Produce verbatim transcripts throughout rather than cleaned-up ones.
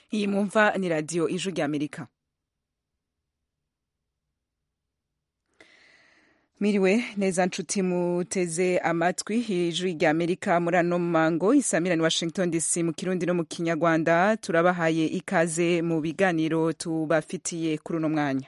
Iyi mwumva ni radiyo ijwi rya Amerika. Miriwe neza nshuti muteze amatwi ijwi rya Amerika muri ano mango isamirani Washington D C mu Kirundi no mu Kinyarwanda. Turabahaye ikaze mu biganiro tubafitiye kuri uno mwanya.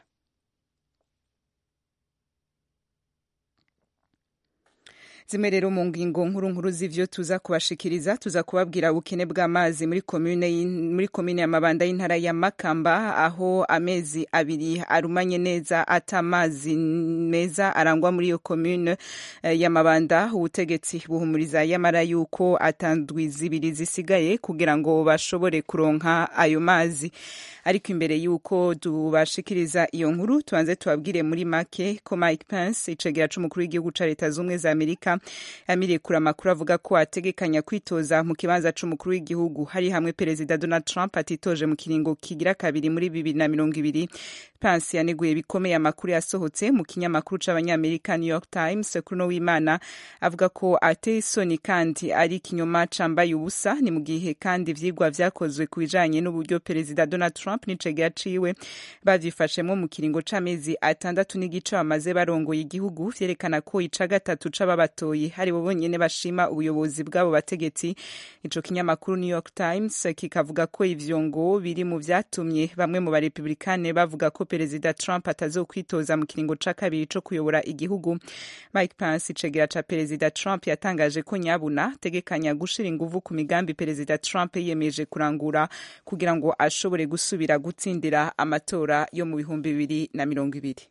Zimwe rero mu ngingo nkuru nkuru z'ivyo tuza kubashikiriza, tuza kubabwira ubukene bw'amazi muri komune muri komune ya Mabanda y'intara ya Makamba, aho amezi abiri arumanye neza atamazi meza arangwa muri iyo komune ya Mabanda. Ubutegetsi buhumuriza yamara yuko atandwi zibiri zisigaye kugira ngo bashobore kuronka ayo mazi. Ariko imbere yuko tubashikiriza iyo nkuru, tuanze tubabwire muri make ko Mike Pence, icegera c'umukuru w'igihugu ca Leta z'Ubumwe za Amerika, yamiriye kure amakuru avuga ko ategekanya kwitoza mu kibanza c'umukuru w'igihugu hari hamwe Perezida Donald Trump atitoje mu kiringo kigira kabiri muri bibiri na mirongo ibiri. Pence yaneguye bikomeye amakuru yasohotse mu kinyamakuru c'abanyamerika New York Times kuno w'Imana, avuga ko ateye isoni kandi ari ikinyoma cambaye ubusa. Ni mu gihe kandi ivyigwa vyakozwe ku bijanye n'uburyo Perezida Donald Trump n'icegera ciwe bavyifashemwo mu kiringo c'amezi atandatu n'igice bamaze barongoye igihugu, vyerekana ko ica gatatu c'ababatoye hari bo bonyene bashima ubuyobozi bw'abo bategetsi. Ico kinyamakuru New York Times kikavuga ko ivyo ngo biri mu vyatumye bamwe mu barepublikane bavuga ko Perezida Trump atazokwitoza mu kiringo ca kabiri co kuyobora igihugu. Mike Pence, icegera ca Perezida Trump, yatangaje ko nyabuna tegekanya gushira inguvu ku migambi Perezida Trump yiyemeje kurangura kugira ngo ashobore gusubira gutsindira amatora yo mu bihumbi bibiri na mirongo ibiri.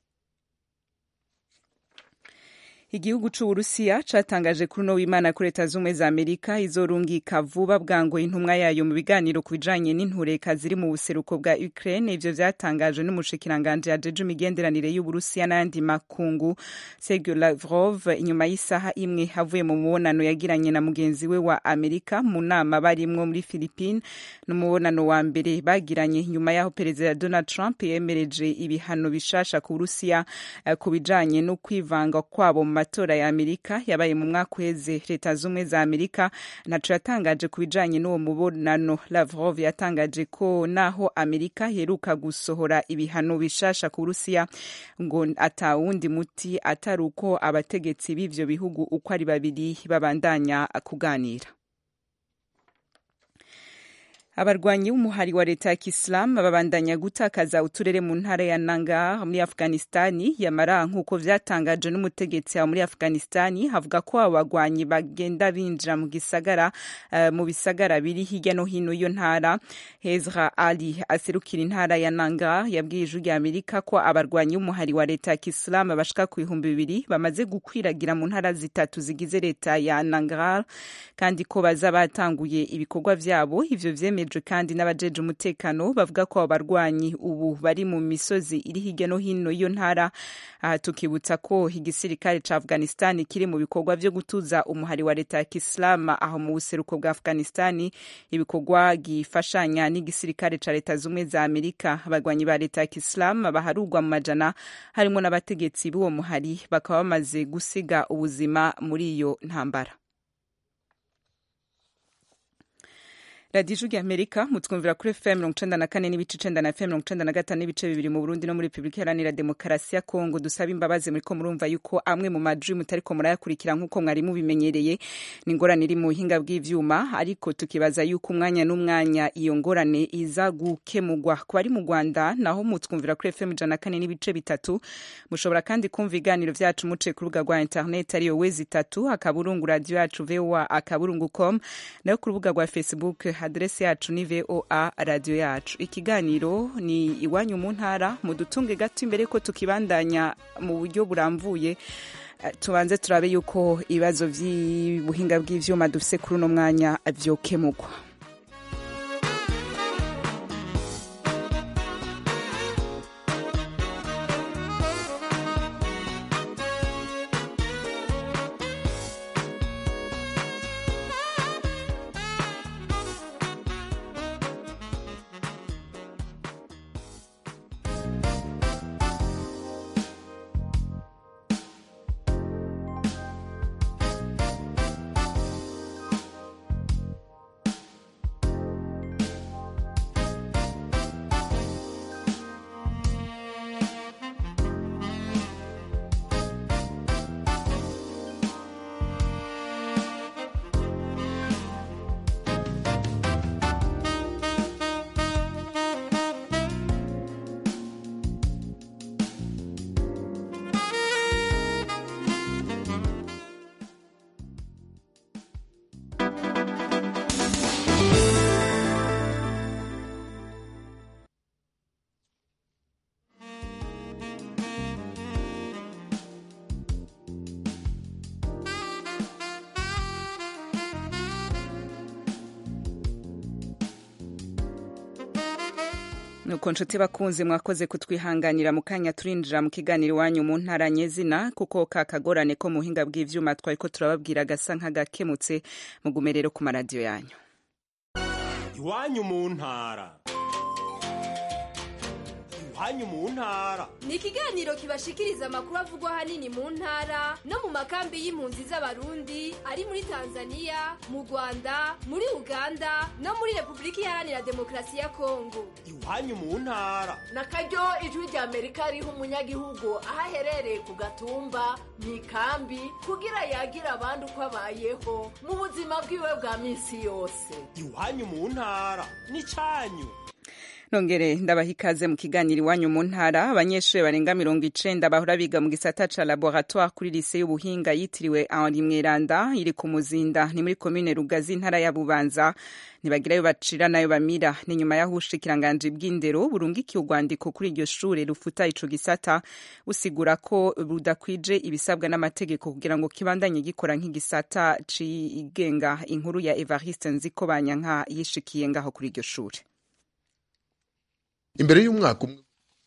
Igihugu c'Uburusiya catangaje kuri no w'Imana ko Leta z'Ubumwe za Amerika izorungika vuba bwango intumwa yayo mu biganiro ku bijanye n'intureka ziri mu buseruko bwa Ukraine. Ivyo vyatangajwe n'umushikiranganje ajeje imigenderanire y'Uburusiya n'ayandi makungu Sergei Lavrov inyuma y'isaha imwe havuye mu mubonano yagiranye na mugenzi we wa Amerika mu nama barimwo muri Philippines. N'umubonano wa mbere bagiranye nyuma yaho Perezida Donald Trump yemereje ibihano bishasha ku Burusiya uh, ku bijanye no kwivanga kwabo mu matora ya Amerika yabaye mu mwaka uheze. Leta z'Ubumwe za Amerika naco yatangaje ku bijanye n'uwo mubonano. Lavrov yatangaje ko naho Amerika heruka gusohora ibihano bishasha ku Burusiya ngo atawundi muti atari uko abategetsi b'ivyo bihugu uko ari babiri babandanya kuganira. Abarwanyi b'umuhari wa Leta ya Kisilamu babandanya gutakaza uturere mu ntara ya Nangarhar muri Afghanistani. Yamara nk'uko vyatangaje n'umutegetsi wa muri Afghanistani, havuga ko abagwanyi bagenda binjira mu gisagara uh, mu bisagara biri hirya no hino iyo ntara. Hezra Ali aserukira intara ya Nangarhar yabwiye ijwi rya Amerika ko abarwanyi b'umuhari wa Leta ya Kisilamu bashika ku bihumbi bibiri bamaze gukwiragira mu ntara zitatu zigize Leta ya Nangarhar, kandi ko baza batanguye ibikorwa vyabo. Ivyo vyemejwe kandi n'abajeje umutekano, bavuga ko abarwanyi ubu bari mu misozi iri hirya no hino iyo ntara. Aha tukibutsa ko igisirikare ca Afghanistan kiri mu bikorwa vyo gutuza umuhari wa Leta ya Kisilamu aho mu buseruko bwa Afghanistan, ibikorwa gifashanya n'igisirikare ca Leta z'Ubumwe za Amerika. Abarwanyi ba Leta ya Kisilamu baharugwa mu majana harimo n'abategetsi b'uwo muhari bakaba bamaze gusiga ubuzima muri iyo ntambara. Radio Ijwi rya Amerika mutwumvira kuri F M mirongo icenda na kane n'ibice icenda na F M mirongo icenda na gatanu n'ibice bibiri mu Burundi no muri Republika Iharanira Demokarasi ya Kongo. Dusaba imbabazi muriko murumva yuko amwe mu majwi mutariko murayakurikira nk'uko mwari mubimenyereye. Ni ingorane iri mu buhinga bw'ivyuma, ariko tukibaza yuko umwanya n'umwanya iyo ngorane iza gukemurwa. Ku bari mu Rwanda naho mutwumvira kuri F M ijana na kane n'ibice bitatu. Mushobora kandi kumva ibiganiro vyacu muce ku rubuga rwa internet ariyo wezi itatu akaburungu radio yacu V O A akaburungu com, nayo ku rubuga rwa Facebook adresi yacu ni V O A radio yacu. Ikiganiro ni iwanyu mu ntara. Mudutunge gato imbere ko tukibandanya mu buryo buramvuye, tubanze turabe yuko ibibazo vy'ubuhinga bw'ivyuma dufise kuri uno mwanya vyokemurwa. nuko nshuti bakunzi mwakoze kutwihanganira mu kanya turinjira mu kiganiro iwanyu mu ntara nyezina kuko ka kagorane ko muhinga bw'ivyuma twari ko turababwira gasa nk'agakemutse mugume rero ku maradiyo yanyu. Iwanyu mu ntara. Iwanyu mu ntara ni ikiganiro kibashikiriza amakuru avugwa hanini mu ntara no mu makambi y'impunzi z'abarundi ari muri Tanzania, mu Rwanda, muri Uganda no muri Republika Iharanira Demokarasi ya Kongo. Iwanyu mu ntara na karyo ijwi rya Amerika riha umunyagihugu aho aherereye ku gatumba mu ikambi kugira yagira abandi uko abayeho mu buzima bwiwe bwa minsi yose. Iwanyu mu ntara ni canyu. Nongere ndabaha ikaze mu kiganiro iwanyu mu ntara. Abanyeshuri barenga mirongo icenda bahora biga mu gisata ca laboratoire kuri lycée y'ubuhinga yitiriwe Henri Mweranda iri ku Muzinda ni muri commune Rugazi ntara ya Bubanza ntibagirayo bacira nayo bamira. Ni nyuma yaho ubushikiranganje bw'indero burungikiye urwandiko kuri iryo shure rufuta ico gisata usigura ko budakwije ibisabwa n'amategeko kugira ngo kibandanye gikora nk'igisata cigenga. Inkuru ya Evariste Nzikobanyanka yishikiye ngaho kuri iryo shure. Imbere y'umwaka umwe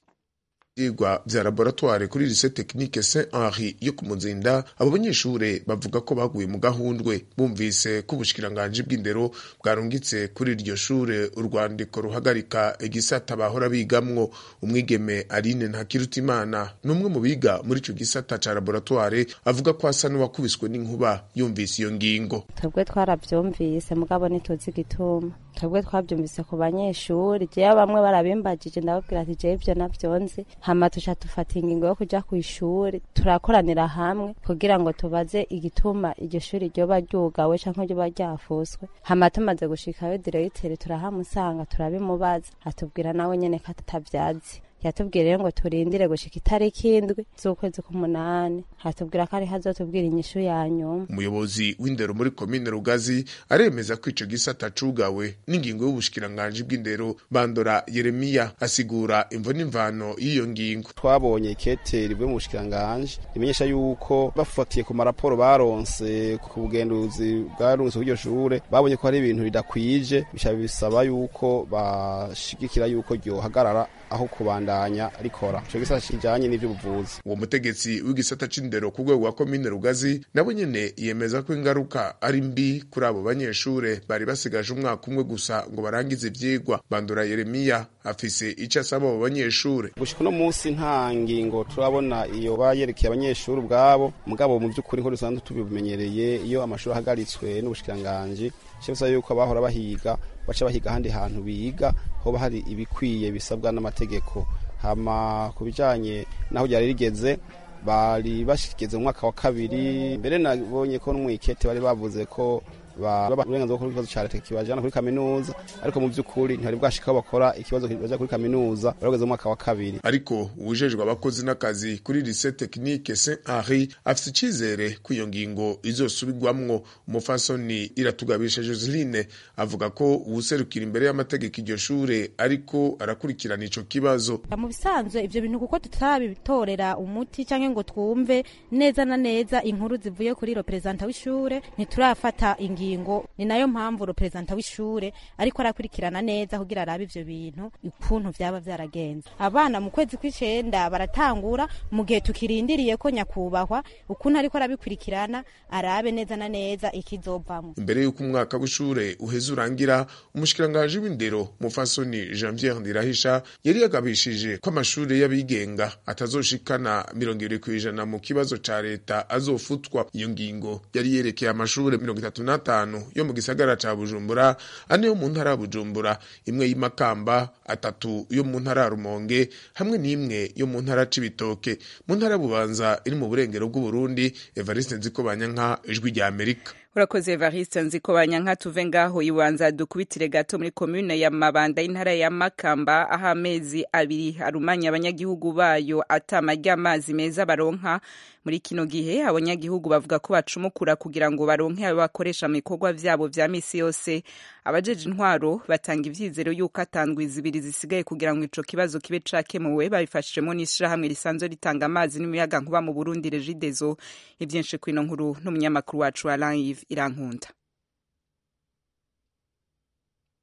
ivyigwa vya laboratoire kuri lycée technique Saint Henri yo ku Muzinda, abo banyeshure bavuga ko baguye mu gahundwe bumvise ko ubushikiranganje bw'indero bwarungitse kuri iryo shure urwandiko ruhagarika igisata bahora bigamwo. Umwigeme Aline Ntakirutimana n'umwe mu biga muri ico gisata ca laboratoire avuga ko asa n'uwakubiswe n'inkuba yumvise iyo ngingo. Twebwe twaravyumvise mugabo ntituzi igituma. Twebwe twavyumvise ku banyeshuri, jewe bamwe barabimbajije ndababwira ati jewe ivyo navyonzi, hama tuca dufata ingingo yo kuja kw'ishuri turakoranira hamwe kugira ngo tubaze igituma iryo shuri ryoba ryugawe canke ryoba ryafuswe. Hama tumaze gushikayo diregiteri turahamusanga turabimubaza atubwira nawe nyene ko atavyazi. Yatubwira rero ngo turindire gushika itariki indwi z'ukwezi k'umunani, hatubwira ko ari hazotubwira inyishu ya nyuma. Umuyobozi w'indero muri komine Rugazi aremeza ko ico gisata cugawe n'ingingo y'ubushikiranganje bw'indero. Bandora Yeremiya asigura imvo n'imvano y'iyo ngingo. Twabonye ikete rivuye mu bushikiranganje rimenyesha yuko bafatiye ku maraporo baronse ku bugenduzi bwarunze kuri iryo shure babonye ko hari ibintu bidakwije, bisaba bisaba yuko bashigikira yuko ryo hagarara aho kubandanya rikora ico gisata kijanye n'ivy'ubuvuzi. Uwo mutegetsi w'igisata c'indero ku rwego rwa komine Rugazi nabo nyene yemeza ko ingaruka ari mbi kuri abo banyeshure bari basigaje umwaka umwe gusa ngo barangize ivyigwa. Bandora Yeremiya afise ico asaba abo banyeshure. Gushika no munsi nta ngingo turabona iyo bayerekeye abanyeshure ubwabo, mugabo mu vy'ukuri ko dusanzwe tubimenyereye iyo amashuri ahagaritswe n'ubushikiranganje cyose yuko abahora bahiga baca bahiga handi hantu biga hoba hari ibikwiye bisabwa n'amategeko. Hama kubijanye naho ryari rigeze bari bashikeze mu mwaka wa kabiri, mbere nabonye ko n'umwikete bari bavuze ko uburenganzira bwo ikibazo ca leta kibajana kuri kaminuza, ariko mu vy'ukuri ntihari bwashika bakora ikibazo kibaja kuri kaminuza barageze mu mwaka wa kabiri. Ariko uwujejwe abakozi n'akazi kuri lycée technique Saint Henri afise icizere ko iyo ngingo izosubirwamwo. Umufasoni Iratugabisha Joseline avuga ko uwuserukira imbere y'amategeko iryo shure ariko arakurikirana ico kibazo. Mu bisanzwe ivyo bintu kuko tutabitorera umuti canke ngo twumve neza na neza inkuru zivuye kuri representa w'ishure ntiturafata ingingo, ni nayo mpamvu representa w'ishure ariko arakurikirana neza kugira arabe ivyo bintu ukuntu vyaba vyaragenze. Abana mu kwezi kw'icenda baratangura, mu gihe tukirindiriye ko nyakubahwa ukuntu ariko arabikurikirana arabe neza na neza ikizovamwo. Imbere y'uko umwaka w'ishure uheze urangira, umushikiranganje w'indero Mufasoni Janvier Ndirahisha yari yagabishije ko amashure y'abigenga atazoshikana mirongo ibiri kw'ijana mu kibazo ca leta azofutwa. Iyo ngingo yari yerekeye amashure mirongo itatu n'atanu yo mu gisagara ca Bujumbura, ane yo mu ntara ya Bujumbura, imwe y'Imakamba, atatu yo mu ntara ya Rumonge hamwe n'imwe yo mu ntara Cibitoke. Mu ntara Bubanza iri mu burengero bw'u Burundi, Evariste Nzikobanyanka, Ijwi rya Amerika. Urakoze Evariste Nzikobanyanka. Tuve ngaho Ibubanza dukubitire gato muri commune ya Mabanda y'intara ya Makamba, aho amezi abiri arumanya abanyagihugu bayo atamarya amazi meza baronka. Muri kino gihe abanyagihugu bavuga ko bacumukura kugira ngo baronke abo bakoresha mu bikorwa vyabo vya misi yose. Abajeje intwaro batanga ivyizero yuko atandwi zibiri zisigaye kugira ngo ico kibazo kibe cakemuwe, babifashijemo n'ishirahamwe risanzwe ritanga amazi n'imiyaga nkuba mu Burundi Regideso. Ivyinshi kwino nkuru n'umunyamakuru wacu Alain Yves Irankunda.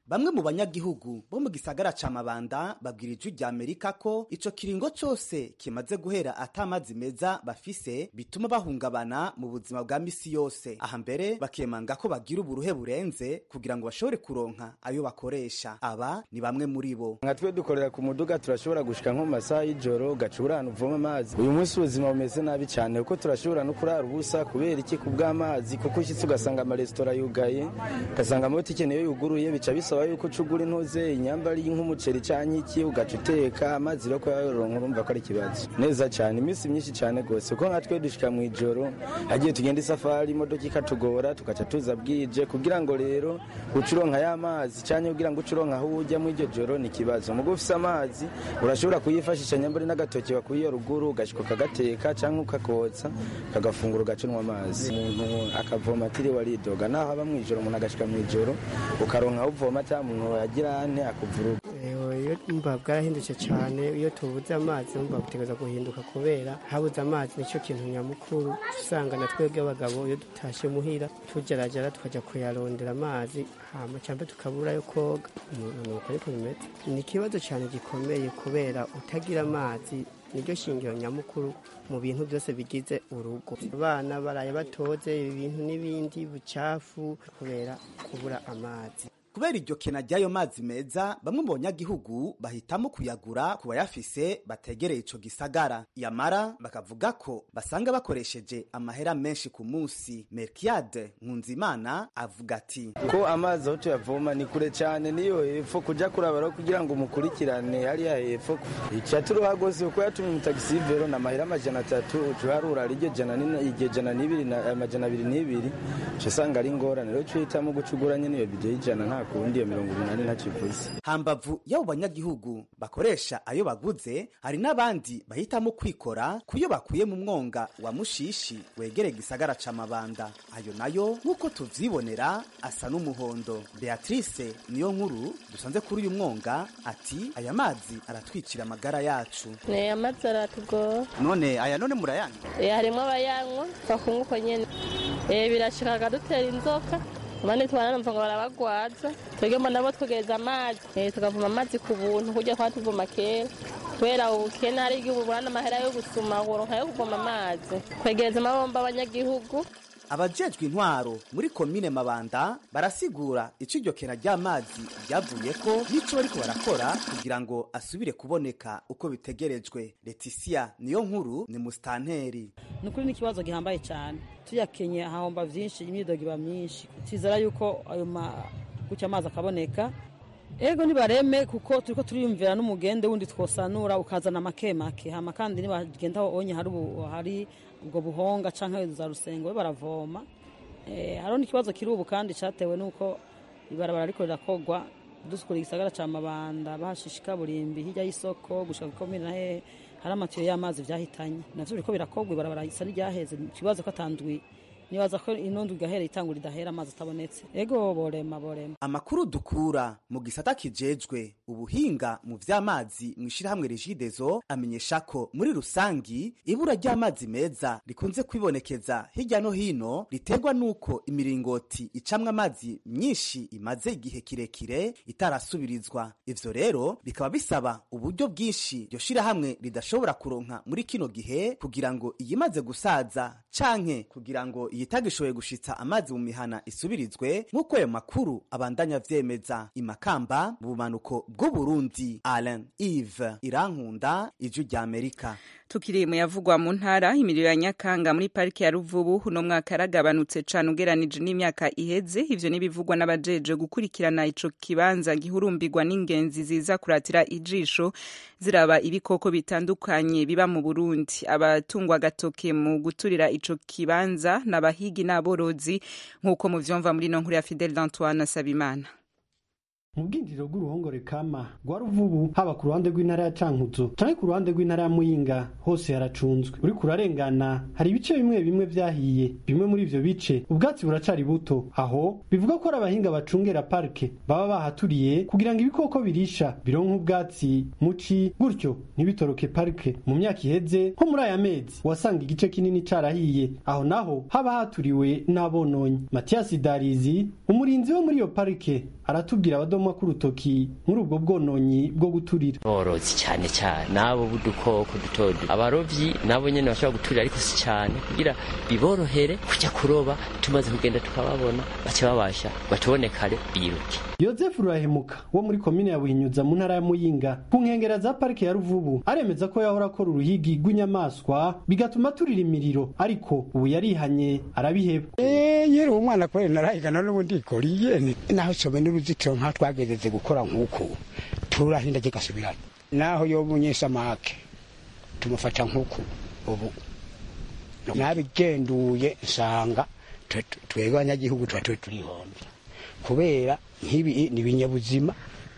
bamwe mu banyagihugu bo mu gisagara ca Mabanda babwira ijwi rya Amerika ko ico kiringo cose kimaze guhera atamazi meza bafise bituma bahungabana mu buzima bwa misi yose. Aha mbere bakemanga ko bagira uburuhe burenze kugira ngo bashobore kuronka ayo bakoresha. Aba ni bamwe muri bo. Nka twe dukorera ku muduga turashobora gushika nko mu masaha y'ijoro gacurana uvoma amazi. Uyu munsi ubuzima bumeze nabi cyane kuko turashobora no kurara ubusa kubera iki ku bw'amazi, kuko ushyitse ugasanga amaresitora yugaye, ugasanga amabutike niyo yuguruye, bica bisaba yuko ucugura intuze inyambari nk'umuceri canke iki ugaca uteka amazi rero ko yaronka urumva ko ari ikibazo neza cyane iminsi myinshi cyane gose. Kuko nka twe dushika mu ijoro hagiye tugenda isafari imodoka ikatugora tukaca tuza bwije kugira ngo rero ucuronka y'amazi canke kugira ngo ucuronka aho ujya mu iryo joro ni kibazo. Mugo ufise amazi urashobora kuyifashisha nyambari n'agatoki bakuye ruguru ugashika kagateka canke ukakotsa kagafungura ugacunwa amazi. Umuntu akavoma atiri waridoga naho aba mwijoro umuntu agashika mwijoro ukaronka uvoma ta muntu yagira ante akuvuruga. Iyo mba bwarahindutse cyane, iyo tubuze amazi mba butegeza guhinduka kubera habuze amazi nico kintu nyamukuru. Usanga na twebwe abagabo iyo dutashe muhira tugeragera tukaja kuyarondera amazi hama cyangwa tukabura yo koga. Nuko ariko bimeze ni ikibazo cyane gikomeye kubera utagira amazi niryo shingiro nyamukuru mu bintu byose bigize urugo. Abana baraye batoze ibintu n'ibindi bucafu kubera kubura amazi. Kubera iryo kena ry'ayo mazi meza, bamwe mu banyagihugu bahitamo kuyagura ku bayafise bategereye ico gisagara. Yamara bakavuga ko basanga bakoresheje amahera menshi ku munsi. Merkiade Nkunzimana avuga ati ko amazi aho tuyavoma ni kure cyane, niyo hepfo kuja kurabara kugira ngo umukurikirane hariya hepfo ica turuha gose uko yatumye umutagisi vero na mahera amajana atatu ucuharura ari iryo jana n'iryo jana n'ibiri na amajana abiri n'ibiri cusanga ari ngorane rero cuhitamo gucugura nyene iyo bije ijana kundi ya mirongo inani ntacivuze. Hambavu y'abo banyagihugu bakoresha ayo baguze, hari n'abandi bahitamo kwikora kuyo bakuye mu mwonga wa Mushishi wegereye gisagara ca Mabanda. Ayo nayo nkuko tuvyibonera asa n'umuhondo. Beatrice niyo nkuru dusanze kuri uyu mwonga ati aya mazi aratwicira amagara yacu. Ne amazi aratugora. None aya none murayanywa? Eh harimo abayanywa bakunguko nyene. Eh birashikaga dutera inzoka. Mane twana numva ngo barabagwaza twege mba nabo twegeza amazi eh tukavuma amazi ku buntu kujya kwa tuvuma kera kwera ubukena ari igihe ubona amahera yo gusuma woronka yo kuvoma amazi kwegereza amabomba abanyagihugu. Abajejwe intwaro muri komine Mabanda barasigura ico iryo kena ry'amazi ryavuye ko nico bariko barakora kugira ngo asubire kuboneka uko bitegerejwe. Leticia niyo nkuru ni mustanteri. Nukuri ni kibazo gihambaye cyane, tuyakenye hahomba vyinshi, imyidogo iba myinshi. Tizera yuko ayo gucya amazi akaboneka ego nibareme kuko turiko turiyumvira n'umugende wundi twosanura ukazana make make hama kandi nibagenda onye hari hari ubwo buhonga canke za rusengo baravoma. Eh haro n'ikibazo kiri ubu kandi cyatewe nuko ibarabara ariko rirakogwa dusukura igisagara ca Mabanda bahashishika burimbi hirya y'isoko gushaka komine na he hari amatiyo y'amazi vyahitanye navyo biriko birakogwa ibarabara isa ryaheze. Ikibazo ko atandwi nibaza ko inondu gahera itangura idahera amazi atabonetse. Ego borema borema. Amakuru dukura mu gisata kijejwe ubuhinga mu vy'amazi mwishirahamwe Regideso amenyesha ko muri rusangi ibura ry'amazi meza rikunze kwibonekeza hirya no hino riterwa nuko imiringoti icamwe amazi myinshi imaze igihe kirekire itarasubirizwa. Ivyo rero bikaba bisaba uburyo bwinshi ryo shirahamwe ridashobora kuronka muri kino gihe kugira ngo iyimaze gusaza canke kugira ngo yitagishoboye gushitsa amazi mu mihana isubirizwe nk'uko ayo makuru abandanya vyemeza. Imakamba mu bumanuko bw'u Burundi. Alain Yves Irankunda, Ijwi rya Amerika. Tukiri mu yavugwa mu ntara, imiriro ya Nyakanga muri parike ya Ruvubu uno mwaka yaragabanutse cane ugeranije n'imyaka iheze. Ivyo nibivugwa n'abajeje gukurikirana ico kibanza gihurumbirwa n'ingenzi ziza kuratira ijisho ziraba ibikoko bitandukanye biba mu Burundi. Abatungwa gatoke mu guturira ico kibanza n'abahigi n'aborozi nk'uko mu vyumva muri no nkuru ya Fidel Antoine Sabimana. Mu bwinjiriro bw'uruhongore kama rwa Ruvubu haba ku ruhande rw'intara ya Cankuzo canke ku ruhande rw'intara ya Muyinga hose haracunzwe. Uri kurarengana hari ibice bimwe bimwe vyahiye, bimwe muri ivyo bice ubwatsi buracari buto, aho bivuga ko ari abahinga bacungera parke baba bahaturiye kugira ngo ibikoko birisha bironke ubwatsi muci gutyo ntibitoroke parke. Mu myaka iheze nko muri aya mezi wasanga igice kinini carahiye, aho naho haba haturiwe n'abononyi. Mathias Darizi umurinzi wo muri iyo parke aratubwira abadomwa k'urutoki muri ubwo bwononyi bwo guturira. Borozi cyane cyane nabo budukoko duto duto, abarovyi nabo nyene bashobora guturira ariko si cyane, kugira biborohere kujya kuroba, tumaze kugenda tukababona bace babasha batubonekare biruke. Joseph Rurahemuka wo muri komine ya Buhinyuza mu ntara ya Muyinga ku nkengera za parike ya Ruvubu aremeza ko yahora akora uruhigi rw'inyamaswa bigatuma turira imiriro, ariko ubu yarihanye arabiheba. Eh yero umwana kwere narahigana n'ubundi ikoriye naho sobe n'uruzitiro nka twagezeze gukora nkuko turahinda kigasubirana naho yo munyesha make tumufata nkuko ubu nabigenduye nsanga twebwe abanyagihugu tuba turihombe kubera nk'ibi ni ibinyabuzima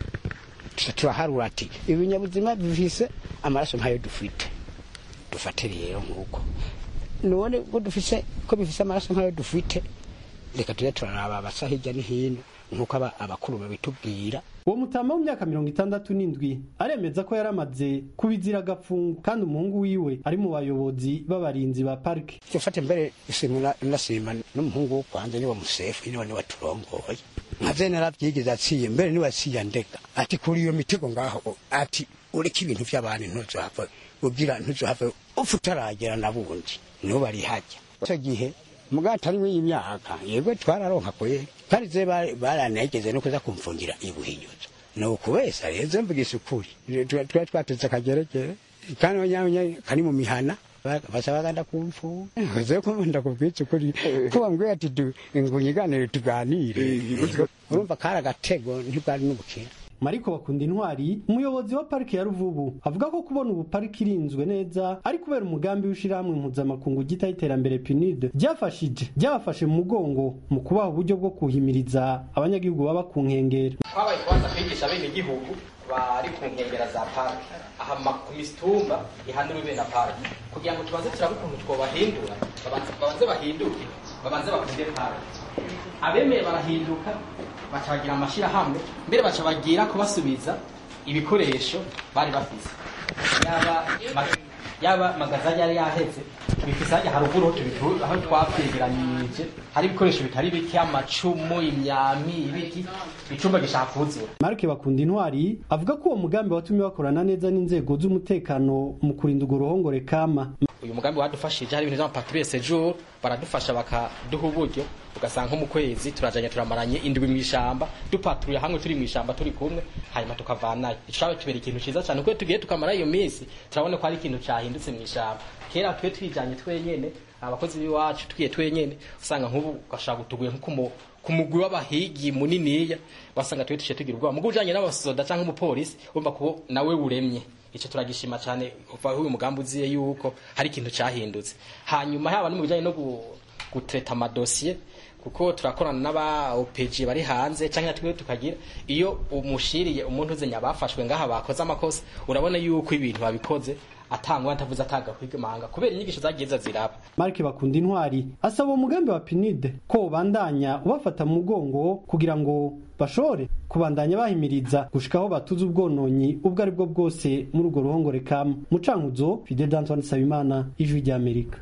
turaharura ati ibinyabuzima bifise amaraso nkayo dufite dufate rero nkuko none ko dufise ko bifise amaraso nkayo dufite reka tujye turaraba abasa hirya ni hino nkuko abakuru babitubwira. Uwo mutama w'imyaka mirongo itandatu n'indwi aremeza ko yaramaze kubizira agapfungu kandi umuhungu wiwe ari mu bayobozi b'abarinzi ba parike. Dufate mbere isimuna nasima n'umuhungu wo kwanza ni wa musefu ni wone waturongoye nkaze naravyigiza aciye mbere ni wasiya ndeka ati kuri iyo mitego ngaho ati ureka ibintu by'abantu ntuzohava ubwira ntuzohava ufutaragera nabundi no bari hajya cyo gihe mugatari w'imyaka yego twararonka koye kandi ze baranegeze no kuza kumfungira ibuhinyuza no kubesa reze mvugisha ukuri twa twatetse kageregere kandi onyaye kani mu mihana basaba ganda kumfu ze ko ndakubwitse ukuri ko bambwiye ati ingunyiganire tuganire urumva kara gatego ntibwari n'ubukira. Mariko Bakunda Intwari umuyobozi wa parike ya Ruvubu avuga ko kubona ubu parike irinzwe neza ari kubera umugambi w'ishirahamwe mpuzamakungu gita iterambere P N U D byafashije byabafashe mu mugongo mu kubaha uburyo bwo kuhimiriza abanyagihugu baba ku nkengera. Twabaye kwanza kwigisha bene igihugu bari ku nkengera za parike aha makumistumba ihanura bene parike kugira ngo tubanze turabe ukuntu twobahindura babanze bahinduke babanze bakunde parike abemeye barahinduka bacagira amashira hamwe mbere baca bagira kubasubiza ibikoresho bari bafise yaba yaba magaza yari yaheze tubifise ajya haruguru tubitu aho twapyegeranyije hari ibikoresho bitari bike amacumu imyami ibiki icumba gishakuzura. Marke Bakunda Intwari avuga ko uwo mugambi watumye bakorana neza n'inzego z'umutekano mu kurinda uruhongore kama. Uyu mugambi wadufashije hari ibintu by'amapatrouille séjour baradufasha bakaduha uburyo ugasanga nko mu kwezi turajanya turamaranye indwi mu ishamba dupatruye hamwe turi mu ishamba turi kumwe hanyuma tukavanayo icawe tubera ikintu ciza cyane kuko tugiye tukamara iyo minsi turabone ko ari ikintu cyahindutse mu ishamba. Kera twe twijanye twenyene abakozi biwacu tugiye twenyene usanga nk'ubu gashaka gutuguye nko kumugwi w'abahigi muniniya basanga twe tushe tugira ubwoba mugujanye n'abasoda canke umupolisi umva ko nawe uremye. Ico turagishima cyane uva uyu mugambi uziye yuko hari ikintu cyahindutse. Hanyuma haba no mu bijanye no gutreta amadosiye kuko turakorana n'aba O P G bari hanze cyangwa twe tukagira iyo umushiriye umuntu uzenya bafashwe ngaha bakoze amakosa urabona yuko ibintu babikoze atangwa ntavuze ataga kwigimanga kubera inyigisho zagiye ziraba. Marke Bakunda Intwari asaba umugambi wa P N U D ko bandanya ubafata mu mugongo kugira ngo bashore kubandanya bahimiriza gushikaho batuze ubwononyi ubwo ari bwo bwose muri urwo ruhongore kama. Mucankuzo Fidel Antoine Sabimana, Ijwi rya Amerika.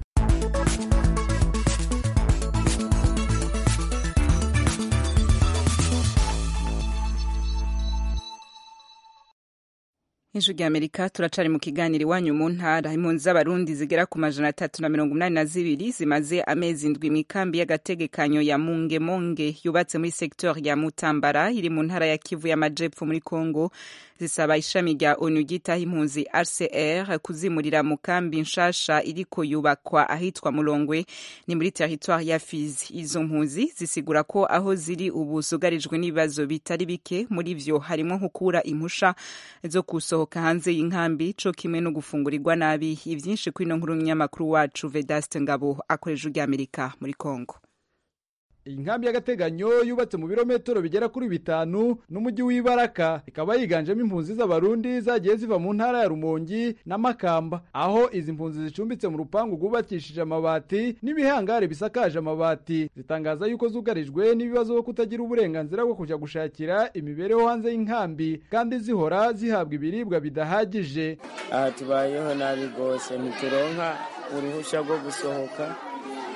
Ijwi rya Amerika turacari mu kiganiro iwanyu mu ntara. Impunzi z'abarundi zigera ku majana atatu na mirongo umunani na zibiri zimaze amezi indwi mw'ikambi y'agategekanyo ya Mongemonge yubatse muri secteur ya Mutambara iri mu ntara ya Kivu y'Amajepfo muri Kongo zisaba ishami rya ONU ryitaho impunzi R C R kuzimurira mu kambi nshasha iriko yubakwa ahitwa Mulongwe ni muri territoire ya Fizi. Izo mpunzi zisigura ko aho ziri ubu zugarijwe n'ibibazo bitari bike, muri vyo harimo nkukura impusha zo kusohoka hanze y'inkambi co kimwe no gufungurirwa nabi. Ivyinshi kwino nkuru y'amakuru wacu Vedaste Ngabo akoreje urya Amerika muri Kongo. Inkambi y'agateganyo yubatse mu birometero bigera kuri bitanu n'umujyi w'Ibaraka ikaba yiganjemo impunzi z'abarundi zagiye ziva mu ntara ya Rumongi na Makamba, aho izi mpunzi zicumbitse mu rupangu rwubakishije amabati n'ibihangare bisakaje amabati. Zitangaza yuko zugarijwe n'ibibazo byo kutagira uburenganzira bwo kuja gushakira imibereho hanze y'inkambi kandi zihora zihabwa ibiribwa bidahagije. Aha tubayeho nabi gose, ntituronka uruhusha rwo gusohoka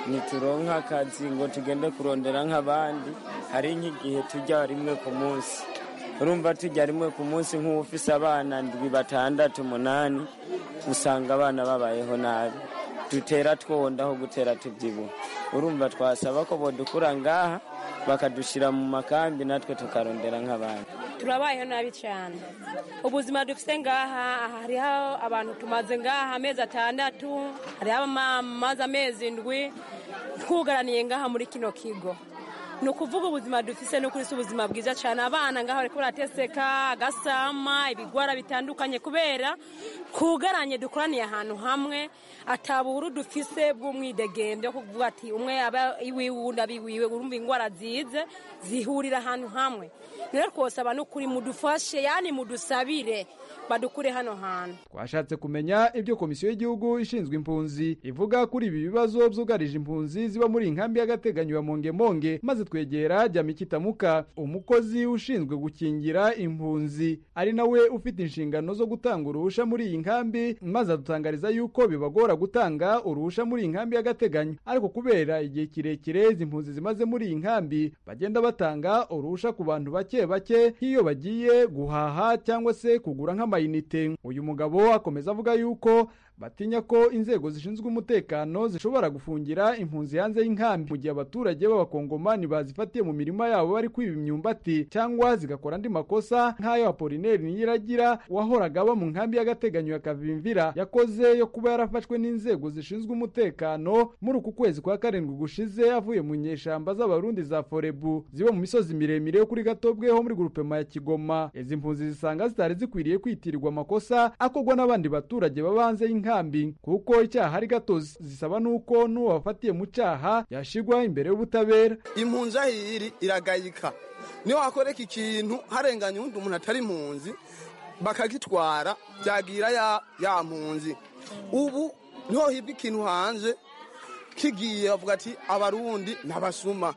ntituronka akazi ngo tugende kurondera nk'abandi, hari nk'igihe tujya rimwe ku munsi. Urumva tujya rimwe ku munsi nk'ufise abana ndwi batandatu umunani, usanga abana babayeho nabi, dutera twonda aho gutera tubyibuha. Urumva twasaba ko bodukura ngaha bakadushira mu makambi natwe tukarondera nk'abandi. Turabayeho nabi cyane, ubuzima dufite ngaha, hariho abantu tumaze ngaha amezi atandatu, hariho amazi amezi ndwi twugaraniye ngaha muri kino kigo. Ni ukuvuga ubuzima dufise no kuri ubuzima bwiza cyane, abana ngaho bariko barateseka, agasama, ibigwara bitandukanye kubera kugaranye dukoraniye ahantu hamwe, ataburu dufise bw'umwidegembyo kuvuga ati umwe aba iwiwe undi abiwiwe, urumva ingwara zize zihurira ahantu hamwe. Rero twosaba no kuri mudufashe, yani mudusabire badukure hano hantu. Twashatse kumenya ibyo komisiyo y'igihugu ishinzwe impunzi ivuga kuri ibi bibazo byugarije impunzi ziba muri inkambi y'agateganyo ya Mongemonge, maze twegera Jamikitamuka, umukozi ushinzwe gukingira impunzi ari nawe ufite inshingano zo gutanga uruhusha muri iyi nkambi, maze adutangariza yuko bibagora gutanga uruhusha muri iyi nkambi y'agateganyo, ariko kubera igihe kirekire izi mpunzi zimaze muri iyi nkambi bagenda batanga uruhusha ku bantu bake bake nk'iyo bagiye guhaha cyangwa se kugura nk'amayinite. Uyu mugabo akomeza avuga yuko batinya ko inzego zishinzwe umutekano zishobora gufungira impunzi hanze y'inkambi mu gihe abaturage b'abakongomani bazifatiye mu mirima yabo bari kwiba imyumbati, cyangwa zigakora andi makosa nk'ayo Apollinaire Niyiragira wahoraga aba mu nkambi y'agateganyo ya Kavimvira yakoze yo kuba yarafashwe n'inzego zishinzwe umutekano muri uku kwezi kwa karindwi gushize avuye mu nyeshamba z'abarundi za Forebu ziba mu misozi miremire yo kuri Gatobwe ho muri grupema ya Kigoma. Izi mpunzi zisanga zitari zikwiriye kwitirirwa amakosa akorwa n'abandi baturage babanze y'inkambi, kuko icyaha ari gatozi. Zisaba nuko n'uwo wafatiye mu cyaha yashigwa imbere y'ubutabera. Impunzi ahiri iragayika, niyo wakoreka ikintu harenganye undi umuntu atari impunzi bakagitwara byagira ya ya mpunzi. Ubu niho hibwa ikintu hanze kigiye bavuga ati abarundi nabasuma,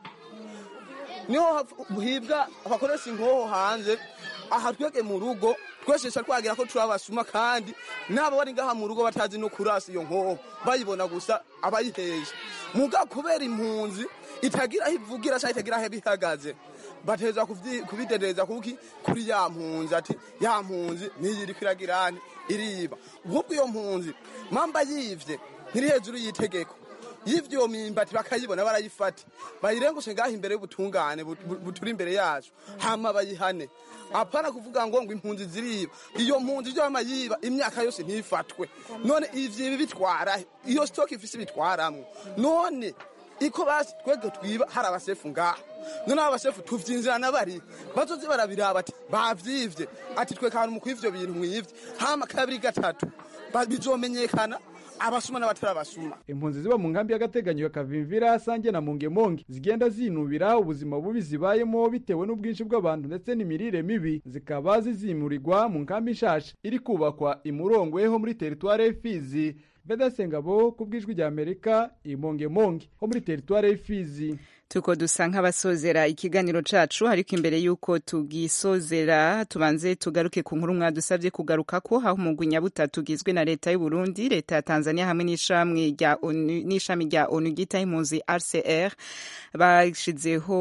niho hibwa abakoresha inkoho hanze. Aha twege mu rugo tweshesha twagira ko turabasuma, kandi nabo bari ngaha mu rugo batazi no kurasa iyo nkoho, bayibona gusa abayiheje. Muga kubera impunzi itagira ivugira cyangwa itagira aho bihagaze, bateza kubidereza kuki kuri ya mpunzi ati ya mpunzi niyiri kwiragirane iriba. Ubwo iyo mpunzi mamba yivye ntiri hejuru yitegeko y'ivyo mimbati bakayibona barayifata bayirengushe ngaho imbere y'ubutungane buturi imbere yacu, hama bayihane. Apana kuvuga ngo ngo impunzi ziriba, iyo mpunzi yo amayiba imyaka yose ntifatwe. None ivyo bitwara iyo stock ifise bitwaramwe, none iko basi twege twiba hari abasefu ngaho, none abasefu tuvyinzirana bari bazozi barabiraba ati bavyivye ati twe kantu mu kwivyo bintu mwivye, hama kabiri gatatu bizomenyekana abasuma n'abatara basuma. Impunzi ziba mu nkambi y'agateganyo ya Kavimvira, Sange na Mongemonge zigenda zinubira ubuzima bubi zibayemo bitewe n'ubwinshi bw'abantu ndetse n'imirire mibi, zikaba zizimurirwa mu nkambi nshasha iri kubakwa imurongweho muri teritware y'Ifizi. Bedasengabo ku bw'ijwi rya Amerika i Mongemonge ho muri teritware y'Ifizi. Tuko dusa nk'abasozera ikiganiro cacu, ariko imbere yuko tugisozera tubanze tugaruke ku nkuru mwadusabye kugaruka ko aho umugwi nyabutatu ugizwe na leta y'u Burundi, leta ya Tanzania hamwe n'ishami rya ONU n'ishami rya ONU gita impunzi R C R bashizeho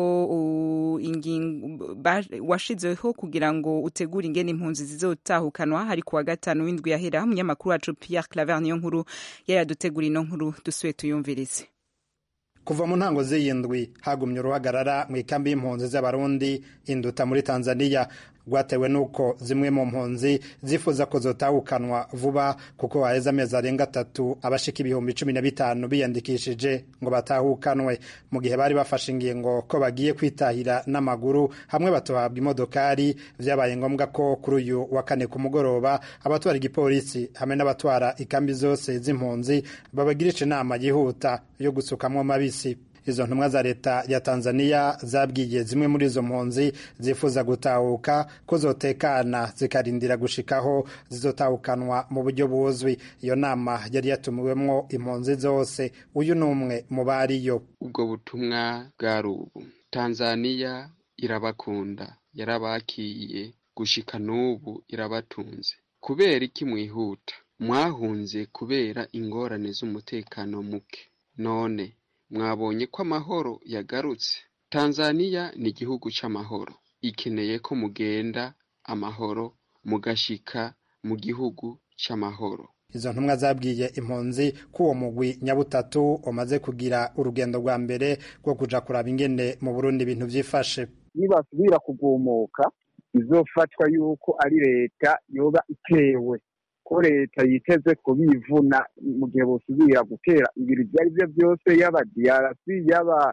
ingingo washizeho kugira ngo utegure ingene impunzi zizotahukanwa. Hari kuwa gatanu w'indwi yahera umunyamakuru wacu Pierre Claver niyo nkuru yaradutegura ino nkuru dusuye tuyumvirize. Kuva mu ntango z'iyindwi hagumye uruhagarara mu ikambi y'impunzi z'abarundi Induta muri Tanzania, rwatewe nuko zimwe mu mpunzi zifuza ko zotahukanwa vuba, kuko haheze amezi arenga atatu abashika ibihumbi cumi na bitanu biyandikishije ngo batahukanwe, mu gihe bari bafashe ingingo ko bagiye kwitahira n'amaguru hamwe batohabwa imodokari. Vyabaye ngombwa ko kuri uyu wa kane ku mugoroba abatwara igipolisi hamwe n'abatwara ikambi zose z'impunzi babagirisha inama yihuta yo gusukamwo mabisi. Izo ntumwa za leta ya Tanzania zabwiye zimwe muri izo mpunzi zifuza gutahuka ko zotekana zikarindira gushikaho zizotahukanwa mu buryo buzwi. Iyo nama yari yatumiwemwo impunzi zose. Uyu numwe mu bariyo. Ubwo butumwa bwari ubu: Tanzania irabakunda, yarabakiye, gushika n'ubu irabatunze. Kubera iki mwihuta? Mwahunze kubera ingorane z'umutekano muke, none mwabonye ko amahoro yagarutse. Tanzania ni igihugu c'amahoro, ikeneye ko mugenda amahoro mugashika mu gihugu c'amahoro. Izo ntumwa zabwiye impunzi ko uwo mugwi nyabutatu umaze kugira urugendo rwa mbere rwo kuja kuraba ingene mu Burundi ibintu vyifashe. Nibasubira kugumuka izofatwa yuko ari leta yoba itewe, ko leta yiteze kubivuna mu gihe bosubira gutera ibiri vyari vyo byose, yaba D R C yaba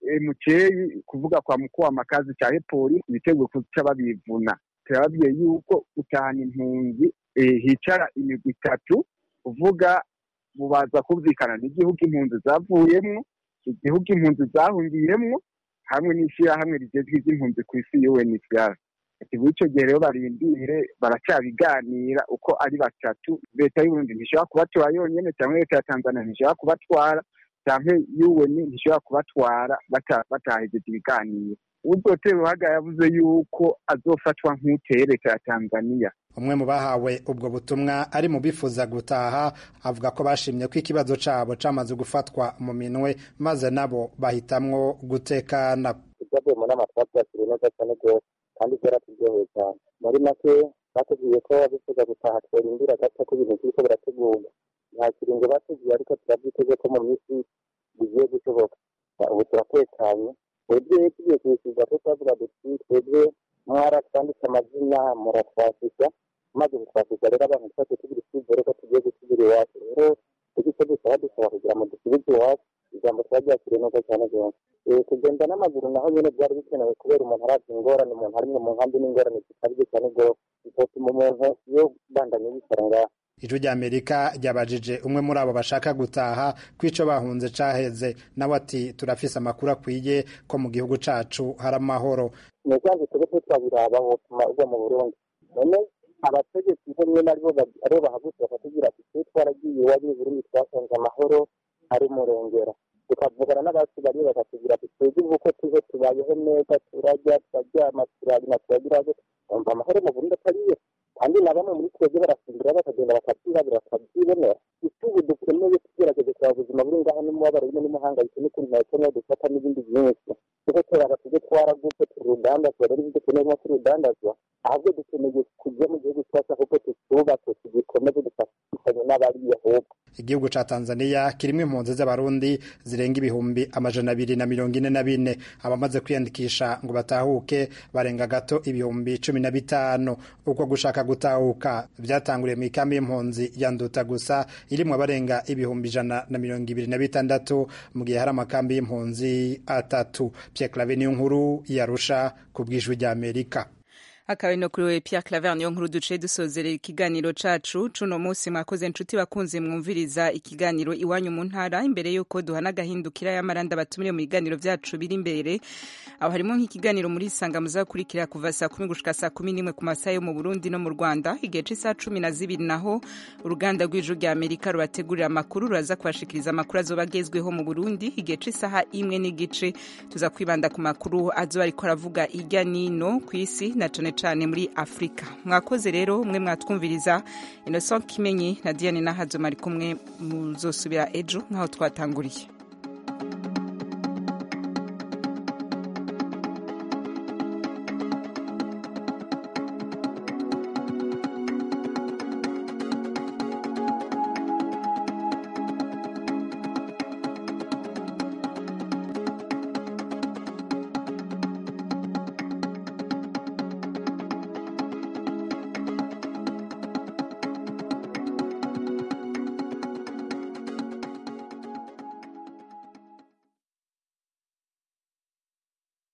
muceyi kuvuga kwa mukuu wa makazi canke polisi biteguye kuca babivuna. Turababwiye yuko utahana impunzi eh, hicara imigwi itatu kuvuga bubaza kumvikana n'igihugu impunzi zavuyemwo, igihugu impunzi zahungiyemwo hamwe n'ishirahamwe rijejwe ivy'impunzi kw'isi U N H C R. Ati buco gihe rero barindire baracabiganira uko ari batatu, leta y'u Burundi ntishobora kubatwara yonyene cyangwa leta ya Tanzania ntishobora kubatwara cyangwa U N ntishobora kubatwara batahejeje ibiganiro. Uzotera uhaga yavuze yuko azofatwa nk'uteye leta ya Tanzania. Umwe mu bahawe ubwo butumwa ari mu bifuza gutaha avuga ko bashimye ko ikibazo cabo camaze gufatwa mu minwe maze nabo bahitamwo gutekana. Ibyo mu nama twakiriye neza cyane rwose kandi byaratugeye cyane. Muri make batubwiye ko bifuza gutaha twerindira gato ko ibintu biriko birategurwa. Nta kiringo batubwiye ariko turabyiteze ko mu minsi bigiye gushoboka. Ubu turatekanye. Twebwe tugiye kwishyuza ko twavuga duti twebwe mwaratwanditse amazina muratwashisha maze gutwashisha rero abantu twese tugira icyizere ko tugiye gusubira iwacu. Rero icyo dusaba dusaba kugira ngo dusubize iwacu ijambo twaryakiriye neza cyane rwose. Kugenda n'amaguru naho nyine byari bikenewe kubera umuntu arazi ingorane umuntu ari mu nkambi n'ingorane zikabije cyane rwose bituma umuntu iyo bandanye bikora ngaho. Ijwi ry'Amerika ryabajije umwe muri abo bashaka gutaha kwico bahunze caheze nawe ati turafise amakuru akwiye ko mu gihugu cacu hari amahoro. Nejanze twebwe twabiraba botuma ugwa mu Burundi. None abategetsi bo nyene aribo aribo bahagutse bakatugira ati twe twaragiye waje Burundi twasanze amahoro ari murengera. Tukavugana n'abacu bari bakatugira ati twebwe uko tuze tubayeho neza turajya turaryama turarima turagira umva amahoro mu Burundi atariyo. Kandi na bamwe muri twebwe barasimbira bakagenda bakabyirabira bakabyibonera. Itubu dukeneye tugerageze kwa buzima buri ngaho n'umubabaro w'imwe n'umuhanga bituma ukuntu nakeneye dufata n'ibindi byinshi. Kuko turaba tujye twaragutse turudandazwa rero ibyo dukeneye nko turudandazwa ahubwo dukeneye kujya mu gihugu cyacu ahubwo tutubake tugikomeze dufatanye n'abariya ahubwo. Igihugu ca Tanzania kirimo impunzi z'abarundi zirenga ibihumbi amajana abiri na mirongo ine na bine. Abamaze kwiyandikisha ngo batahuke barenga gato ibihumbi cumi na bitanu. Uko gushaka gutahuka vyatanguriye mu ikambi y'impunzi ya Nduta gusa irimwo abarenga ibihumbi ijana na mirongo ibiri na bitandatu mu gihe hari amakambi y'impunzi atatu. Pierre Claver niyo nkuru yarusha ku bw'ijwi ry'Amerika. Akabino kuri Pierre Claver niyo nkuru duce dusozera ikiganiro cacu cuno munsi. Mwakoze inshuti bakunze mwumviriza ikiganiro iwanyu mu ntara. Imbere yuko duhana gahindukira y'amaranda batumire mu biganiro vyacu biri imbere aho harimo nk'ikiganiro muri sanga muzakurikira kuva saa kumi gushika saa kumi n'imwe ku masaha yo mu Burundi no mu Rwanda. Igihe c'isa cumi na zibiri naho uruganda rw'ijwi rya Amerika rubategurira amakuru ruraza kubashikiriza amakuru azobagezweho mu Burundi. Igihe c'isaha imwe n'igice tuza kwibanda ku makuru azoba ariko aravuga irya nino kw'isi na cane cane muri Afrika. Mwakoze rero mwe mwatwumviriza. Innocent Kimenyi na Diane Nahazo mari kumwe muzosubira ejo nkaho twatanguriye.